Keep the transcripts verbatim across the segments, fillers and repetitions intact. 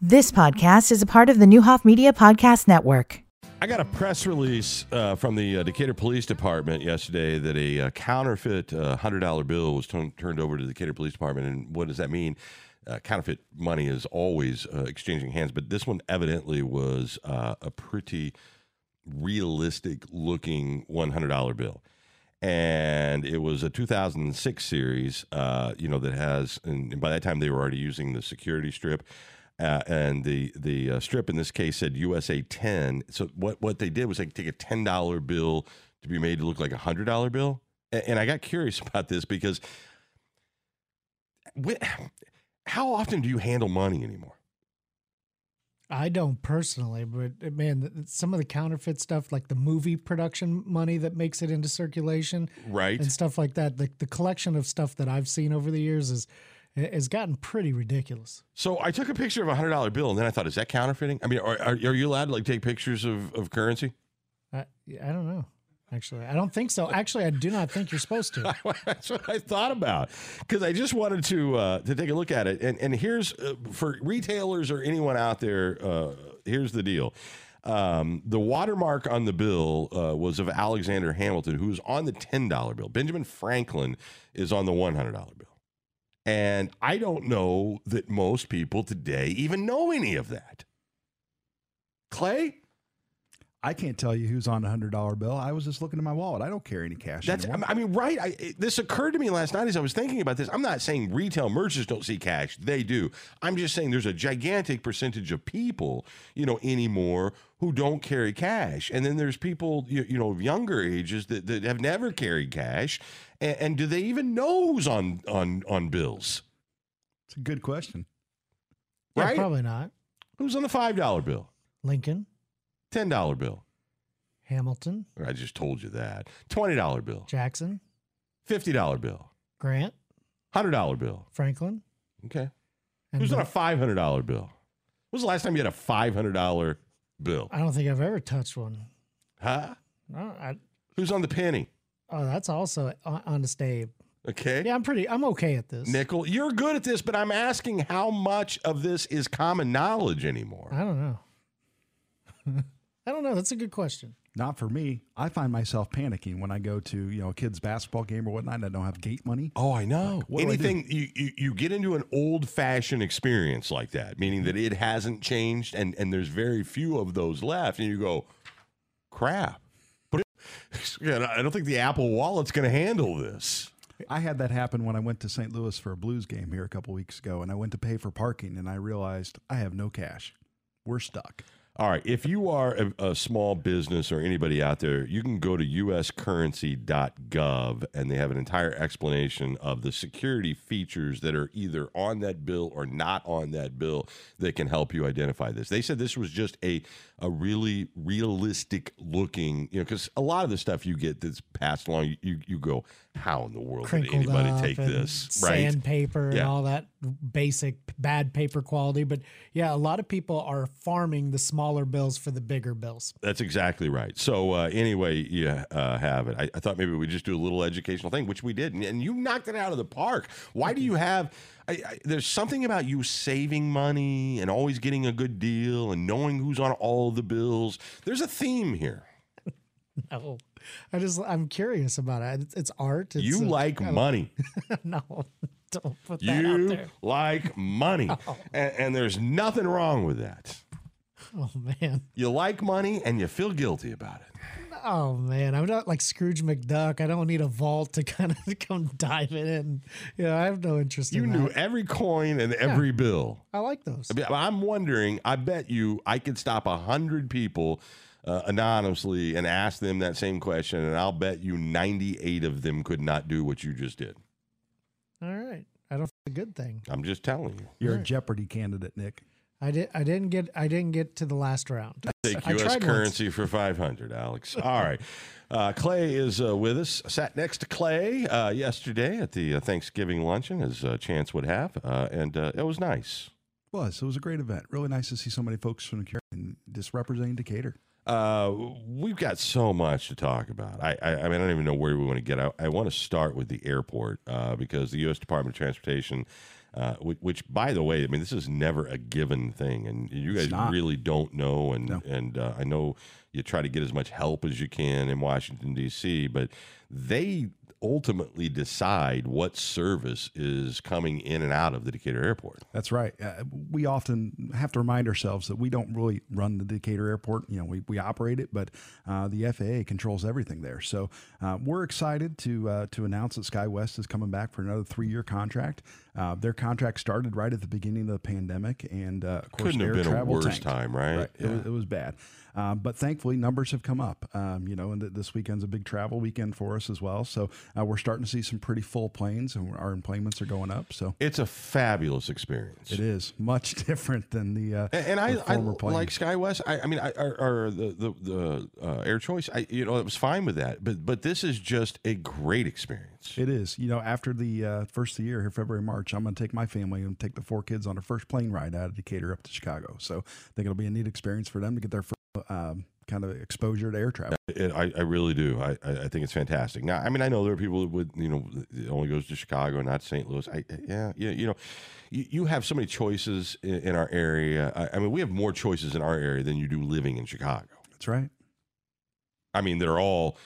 This podcast is a part of the Newhoff Media Podcast Network. I got a press release uh, from the uh, Decatur Police Department yesterday that a uh, counterfeit uh, one hundred dollar bill was t- turned over to the Decatur Police Department. And what does that mean? Uh, counterfeit money is always uh, exchanging hands, but this one evidently was uh, a pretty realistic-looking one hundred dollar bill. And it was a two thousand six series, uh, you know, that has, and by that time they were already using the security strip. Uh, and the the uh, strip in this case said U S A ten. So what, what they did was they take a ten dollar bill to be made to look like a one hundred dollar bill. And, and I got curious about this because wh- how often do you handle money anymore? I don't personally, but man, some of the counterfeit stuff, like the movie production money that makes it into circulation, right, and stuff like that, the, the collection of stuff that I've seen over the years is has gotten pretty ridiculous. So I took a picture of a one hundred dollar bill, and then I thought, is that counterfeiting? I mean, are, are, are you allowed to like take pictures of, of currency? I, I don't know. Actually, I don't think so. Actually, I do not think you're supposed to. That's what I thought about, because I just wanted to uh, to take a look at it. And and here's uh, for retailers or anyone out there. Uh, here's the deal: um, the watermark on the bill uh, was of Alexander Hamilton, who's on the ten dollar bill. Benjamin Franklin is on the one hundred dollar bill. And I don't know that most people today even know any of that. Clay? I can't tell you who's on a one hundred dollar bill. I was just looking in my wallet. I don't carry any cash That's, anymore. I mean, right. I, it, this occurred to me last night as I was thinking about this. I'm not saying retail merchants don't see cash. They do. I'm just saying there's a gigantic percentage of people, you know, anymore who don't carry cash. And then there's people, you, you know, of younger ages that, that have never carried cash. And, and do they even know who's on, on, on bills? It's a good question. Yeah, Right? probably not. Who's on the five dollar bill? Lincoln, ten dollar bill? Hamilton, I just told you that. twenty dollar bill. Jackson, fifty dollar bill. Grant, one hundred dollar bill. Franklin. Okay. And Who's the- on a five hundred dollar bill? When was the last time you had a five hundred dollar bill? I don't think I've ever touched one. Huh? No, I, Who's on the penny? oh, that's also on, on the stave. Okay. Yeah, I'm pretty. I'm okay at this. Nickel, you're good at this, but I'm asking how much of this is common knowledge anymore? I don't know. I don't know. That's a good question. Not for me. I find myself panicking when I go to, you know, a kid's basketball game or whatnot and I don't have gate money. Oh, I know. What do I do? Anything you, you you get into an old-fashioned experience like that, meaning that it hasn't changed and, and there's very few of those left, and you go, crap. But it, yeah, I don't think the Apple Wallet's going to handle this. I had that happen when I went to Saint Louis for a Blues game here a couple weeks ago, and I went to pay for parking, and I realized I have no cash. We're stuck. All right. If you are a, a small business or anybody out there, you can go to U S currency dot gov, and they have an entire explanation of the security features that are either on that bill or not on that bill that can help you identify this. They said this was just a, a really realistic looking, you know, because a lot of the stuff you get that's passed along, you, you go, how in the world did Crinkled anybody up take and this? Right. Sandpaper and Yeah. all that basic bad paper quality. But yeah, a lot of people are farming the smaller bills for the bigger bills. That's exactly right. So uh, anyway, you uh, have it. I, I thought maybe we'd just do a little educational thing, which we did, and, and you knocked it out of the park. Why do you have? I, I, there's something about you saving money and always getting a good deal and knowing who's on all of the bills. There's a theme here. No, I just I'm curious about it. It's, it's art. It's You a- like I don't- money. No, don't put that out You there. like money, and, and there's nothing wrong with that. Oh man. You like money and you feel guilty about it. Oh man, I'm not like Scrooge McDuck. I don't need a vault to kind of come dive in. You know, I have no interest You in knew that. every coin and every bill. I like those. I mean, I'm wondering, I bet you I could stop a hundred people uh, anonymously and ask them that same question, and I'll bet you ninety-eight of them could not do what you just did. All right. I don't think it's a good thing. I'm just telling you. You're Right. a Jeopardy candidate, Nick. I did I didn't get I didn't get to the last round. Take I U S tried currency for five hundred, Alex. All right. Uh, Clay is uh, with us. Sat next to Clay uh, yesterday at the uh, Thanksgiving luncheon, as uh, Chance would have, uh, and uh, it was nice. It was. It was a great event. Really nice to see so many folks from the and just representing Decatur. Uh, we've got so much to talk about. I, I, I mean, I don't even know where we want to get. I, I want to start with the airport uh, because the U S Department of Transportation, uh, which, which, by the way, I mean, this is never a given thing, and you guys really don't know. And No. and uh, I know you try to get as much help as you can in Washington D C, but they ultimately decide what service is coming in and out of the Decatur Airport. That's right. Uh, we often have to remind ourselves that we don't really run the Decatur Airport. You know, we, we operate it, but uh, the F A A controls everything there. So uh, we're excited to uh, to announce that SkyWest is coming back for another three-year contract. Uh, their contract started right at the beginning of the pandemic, and uh, of course, Couldn't have air been a travel worse tanked. time, right? Right. Yeah. It, was, it was bad. Um, but thankfully, numbers have come up. Um, you know, and th- this weekend's a big travel weekend for us as well. So uh, we're starting to see some pretty full planes, and our enplanements are going up. So It's a fabulous experience. it is much different than the uh, And, and I, the I former plane. like SkyWest. I, I mean, I, or, or the the, the uh, Air Choice. I, you know, it was fine with that. But but this is just a great experience. It is. You know, after the uh, first of the year here, February, March, I'm going to take my family and take the four kids on our first plane ride out of Decatur up to Chicago. So I think it'll be a neat experience for them to get their first um, kind of exposure to air travel. It, I, I really do. I, I I think it's fantastic. Now, I mean, I know there are people that would, you know, it only goes to Chicago, not Saint Louis. I, yeah, yeah, you know, you, you have so many choices in, in our area. I, I mean, we have more choices in our area than you do living in Chicago. That's right. I mean, they're all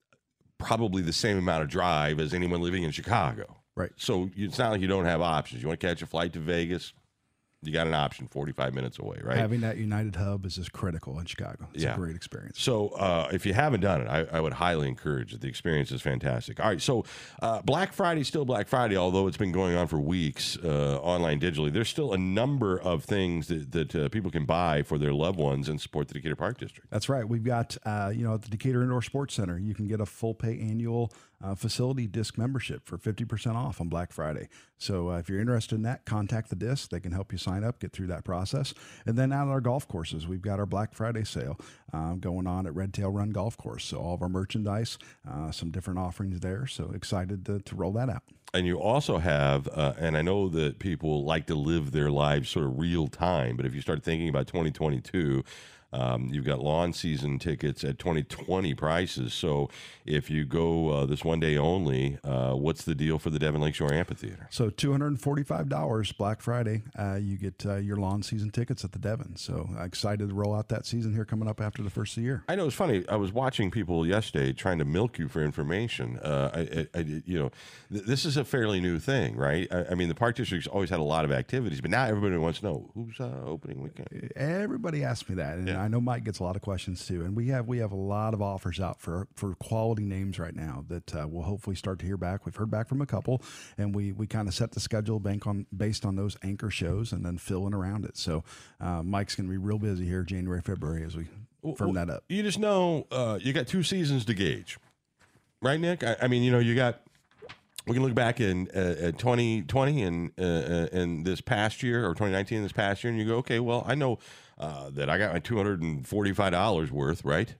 probably the same amount of drive as anyone living in Chicago. Right. So it's not like you don't have options. You want to catch a flight to Vegas, you got an option forty-five minutes away, right? Having that United hub is just critical in Chicago. It's Yeah. a great experience. So uh, if you haven't done it, I, I would highly encourage it. The experience is fantastic. All right, so uh, Black Friday is still Black Friday, although it's been going on for weeks uh, online digitally. There's still a number of things that, that uh, people can buy for their loved ones and support the Decatur Park District. That's right. We've got, uh, you know, at the Decatur Indoor Sports Center, you can get a full pay annual uh, facility disc membership for fifty percent off on Black Friday. So uh, if you're interested in that, contact the disc. They can help you sign up, get through that process. And then out at our golf courses, we've got our Black Friday sale uh, going on at Red Tail Run Golf Course. So all of our merchandise, uh, some different offerings there. So excited to, to roll that out. And you also have, uh, and I know that people like to live their lives sort of real time, but if you start thinking about twenty twenty-two, um, you've got lawn season tickets at twenty twenty prices. So if you go uh, this one day only, uh, what's the deal for the Devon Lakeshore Amphitheater? So two hundred forty-five dollars Black Friday, uh, you get uh, your lawn season tickets at the Devon. So uh, excited to roll out that season here coming up after the first of the year. I know it's funny. I was watching people yesterday trying to milk you for information. Uh, I, I, I, you know, th- this is a fairly new thing, right? I, I mean, the Park District's always had a lot of activities, but now everybody wants to know who's uh, opening weekend. Everybody asks me that, and Yeah. I know Mike gets a lot of questions too. And we have we have a lot of offers out for for quality names right now that uh, we'll hopefully start to hear back. We've heard back from a couple, and we we kind of set the schedule bank on based on those anchor shows, and then filling around it. So uh, Mike's going to be real busy here January, February as we firm that up. You just know uh, you got two seasons to gauge, right, Nick? I, I mean, you know, you got. We can look back in uh, at twenty twenty and uh, uh, in this past year, or twenty nineteen this past year, and you go, okay, well, I know uh, that I got my two hundred and forty-five dollars worth, right?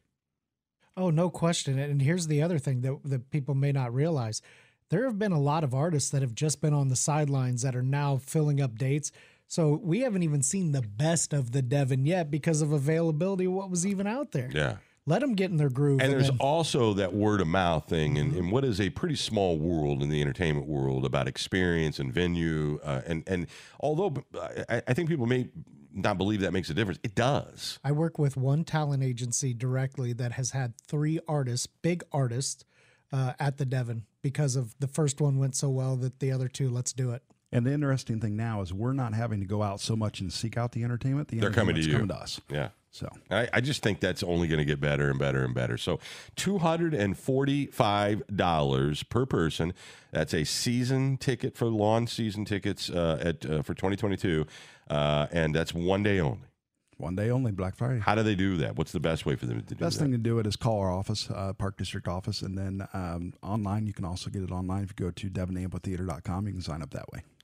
Oh, no question. And here's the other thing that, that people may not realize. There have been a lot of artists that have just been on the sidelines that are now filling up dates. So we haven't even seen the best of the Devon yet because of availability of what was even out there. Yeah. Let them get in their groove. And there's then, also that word of mouth thing, and, and what is a pretty small world in the entertainment world about experience and venue. Uh, and and although I, I think people may not believe that makes a difference, it does. I work with one talent agency directly that has had three artists, big artists, uh, at the Devon because of the first one went so well that the other two, let's do it. And the interesting thing now is we're not having to go out so much and seek out the entertainment. The They're coming to entertainment's you. coming to us. Yeah. So I, I just think that's only going to get better and better and better. So two hundred forty-five dollars per person. That's a season ticket for lawn season tickets uh, at uh, for twenty twenty-two. Uh, and that's one day only. one day only, Black Friday. How do they do that? What's the best way for them to do Best that? thing to do it is call our office, uh, Park District office, and then um, online. You can also get it online if you go to devon amphitheater dot com. You can sign up that way.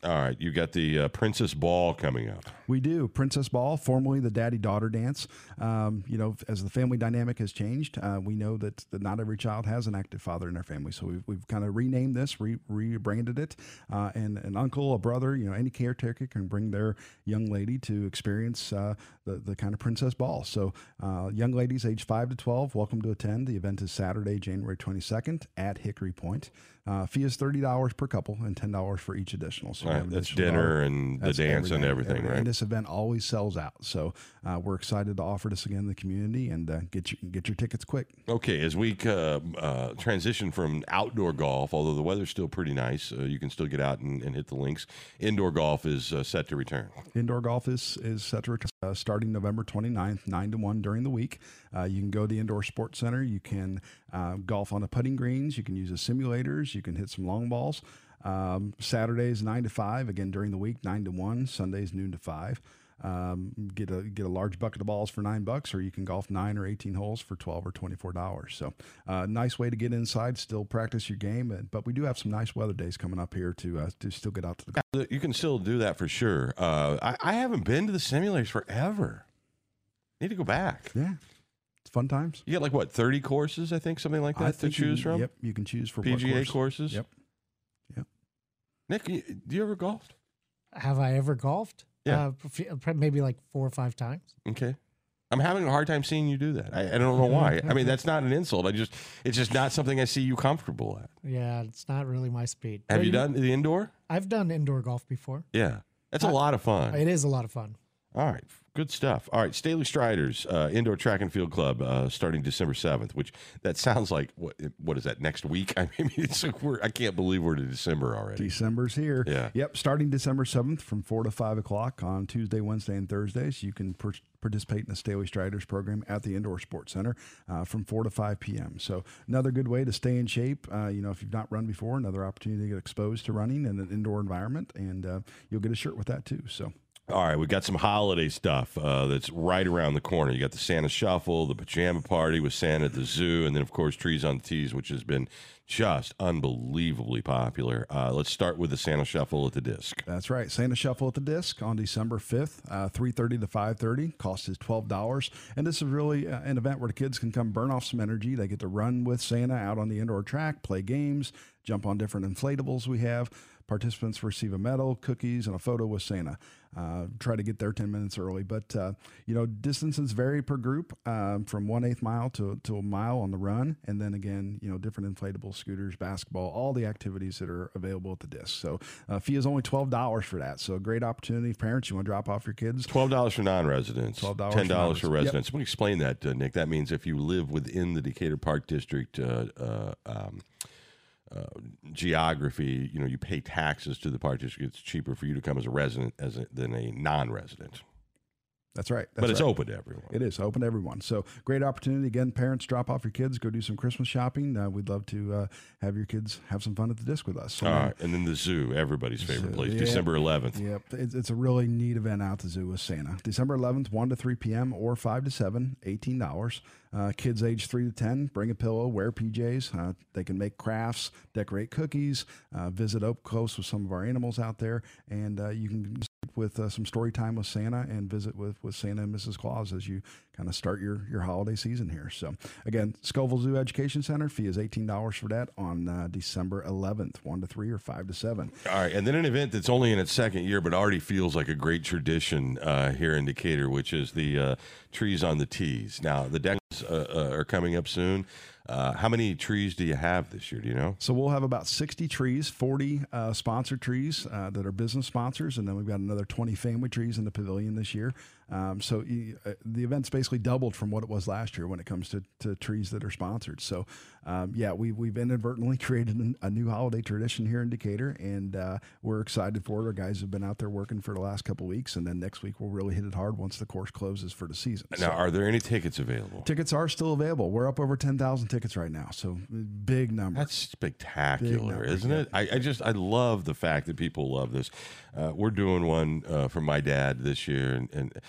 All right, you got the uh, Princess Ball coming up. We do. Princess Ball, formerly the Daddy-Daughter Dance. Um, you know, as the family dynamic has changed, uh, we know that, that not every child has an active father in their family. So we've, we've kind of renamed this, re- rebranded it, uh, and an uncle, a brother, you know, any caretaker can bring their young lady to experience uh, the, the kind of Princess Ball. So uh, young ladies age five to twelve, welcome to attend. The event is Saturday, January twenty-second at Hickory Point. Uh, fee is thirty dollars per couple and ten dollars for each additional. So Right, that's dinner and the that's dance and everything, every, right? And this event always sells out. So uh, we're excited to offer this again in the community and uh, get your get your tickets quick. Okay, as we uh, uh, transition from outdoor golf, although the weather's still pretty nice, uh, you can still get out and, and hit the links. Indoor golf is uh, set to return. Indoor golf is, is set to return uh, starting November twenty-ninth, nine to one during the week. Uh, you can go to the Indoor Sports Center. You can uh, golf on the putting greens. You can use the simulators. You can hit some long balls. Um, Saturdays nine to five, again during the week, nine to one. Sundays noon to five. Um, get a get a large bucket of balls for nine bucks, or you can golf nine or eighteen holes for twelve or twenty four dollars. So, uh, nice way to get inside, still practice your game. But we do have some nice weather days coming up here to uh, to still get out to the. You can still do that for sure. Uh, I, I haven't been to the simulators forever. Need to go back. Yeah, it's fun times. You get like what, thirty courses, I think, something like I that to think you choose can- from. Yep, you can choose for P what G A course. courses. Yep. Yep. Nick, you, do you ever golf? Have I ever golfed? Yeah. Uh, f- maybe like four or five times. Okay. I'm having a hard time seeing you do that. I, I don't know why. I mean, that's not an insult. I just, it's just not something I see you comfortable at. Yeah, it's not really my speed. Have But you done the indoor? I've done indoor golf before. Yeah. That's a I- lot of fun. It is a lot of fun. All right. Good stuff. All right. Staley Striders, uh, Indoor Track and Field Club, uh, starting December seventh, which that sounds like, what What is that, next week? I mean, it's like we're, I can't believe we're to December already. December's here. Yeah. Yep. Starting December seventh from four to five o'clock on Tuesday, Wednesday, and Thursdays. You can per- participate in the Staley Striders program at the Indoor Sports Center uh, from four to five p.m. So another good way to stay in shape. Uh, you know, if you've not run before, another opportunity to get exposed to running in an indoor environment, and uh, you'll get a shirt with that too. So. All right, we got some holiday stuff uh, that's right around the corner. You got the Santa Shuffle, the Pajama Party with Santa at the Zoo, and then, of course, Trees on the Tees, which has been just unbelievably popular. Uh, let's start with the Santa Shuffle at the Disc. That's right. Santa Shuffle at the Disc on December fifth, uh, three thirty to five thirty. Cost is twelve dollars. And this is really uh, an event where the kids can come burn off some energy. They get to run with Santa out on the indoor track, play games, jump on different inflatables we have. Participants receive a medal, cookies, and a photo with Santa. Uh, try to get there ten minutes early. But, uh, you know, distances vary per group um, from one eighth mile to, to a mile on the run. And then again, you know, different inflatable scooters, basketball, all the activities that are available at the Disc. So uh, fee is only twelve dollars for that. So a great opportunity. If parents, you want to drop off your kids. twelve dollars for non-residents, twelve dollars ten dollars for for non-residents. residents. Let me explain that, uh, Nick. That means if you live within the Decatur Park District uh, uh, um, uh, geography, you know, you pay taxes to the Park District. It's cheaper for you to come as a resident as a, than a non-resident. That's right. That's but it's right. open to everyone. It is open to everyone. So great opportunity. Again, parents, drop off your kids, go do some Christmas shopping. Uh, we'd love to uh, have your kids have some fun at the Disc with us. So, All right. And then the Zoo, everybody's favorite Zoo, place, yeah. December eleventh. Yep, it's, it's a really neat event out at the zoo with Santa. December eleventh, one to three p.m. or five to seven, eighteen dollars. Uh, kids age three to ten, bring a pillow, wear P Js. Uh, they can make crafts, decorate cookies, uh, visit up close with some of our animals out there, and uh, you can with uh, some story time with Santa and visit with, with Santa and Missus Claus as you kind of start your, your holiday season here. So again, Scoville Zoo Education Center, fee is eighteen dollars for that on uh, December eleventh, one to three or five to seven. All right, and then an event that's only in its second year, but already feels like a great tradition uh, here in Decatur, which is the uh, Trees on the Tees. Now, the decks uh, uh, are coming up soon. Uh, how many trees do you have this year? Do you know? So we'll have about sixty trees, forty uh, sponsored trees uh, that are business sponsors, and then we've got another twenty family trees in the pavilion this year. Um, so uh, the event's basically doubled from what it was last year when it comes to, to trees that are sponsored. So um, yeah, we, we've inadvertently created an, a new holiday tradition here in Decatur, and uh, we're excited for it. Our guys have been out there working for the last couple of weeks, and then next week we'll really hit it hard once the course closes for the season. Now, So are there any tickets available? tickets are still available. We're up over ten thousand tickets right now, so big number. That's spectacular, number, isn't yeah. it? I, I just I love the fact that people love this. Uh, we're doing one uh, for my dad this year, and, and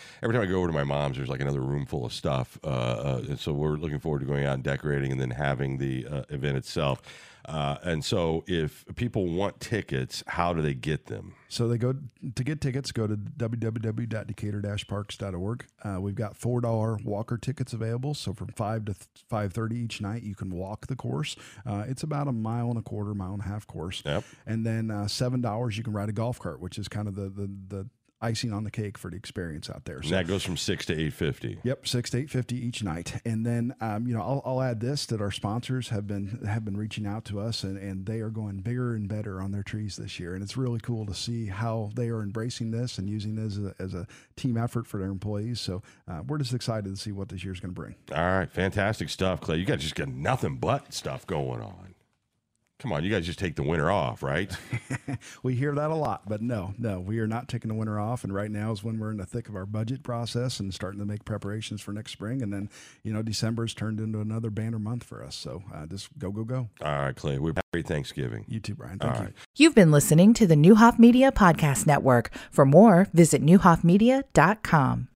every time I go over to my mom's, there's like another room full of stuff. Uh, uh, and so we're looking forward to going out and decorating and then having the uh, event itself. Uh, and so if people want tickets, how do they get them? So they go to get tickets, go to w w w dot decatur dash parks dot org. Uh, we've got four dollar walker tickets available. So from five to five thirty each night, you can walk the course. Uh, it's about a mile and a quarter, mile and a half course. Yep. And then uh, seven dollars you can ride a golf cart, which is kind of the, the, the icing on the cake for the experience out there. And So that goes from six to eight fifty. Yep, six to eight fifty each night, and then um, you know I'll, I'll add this that our sponsors have been have been reaching out to us, and, and they are going bigger and better on their trees this year, and it's really cool to see how they are embracing this and using this as a, as a team effort for their employees. So uh, we're just excited to see what this year's going to bring. All right, fantastic stuff, Clay. You guys just got nothing but stuff going on. Come on, you guys just take the winter off, right? We hear that a lot, but no, no, we are not taking the winter off. And right now is when we're in the thick of our budget process and starting to make preparations for next spring. And then, you know, December's turned into another banner month for us. So uh, just go, go, go. All right, Clay. We have a great Thanksgiving. You too, Brian. All Thank you. right. You've been listening to the Newhoff Media Podcast Network. For more, visit newhoff media dot com.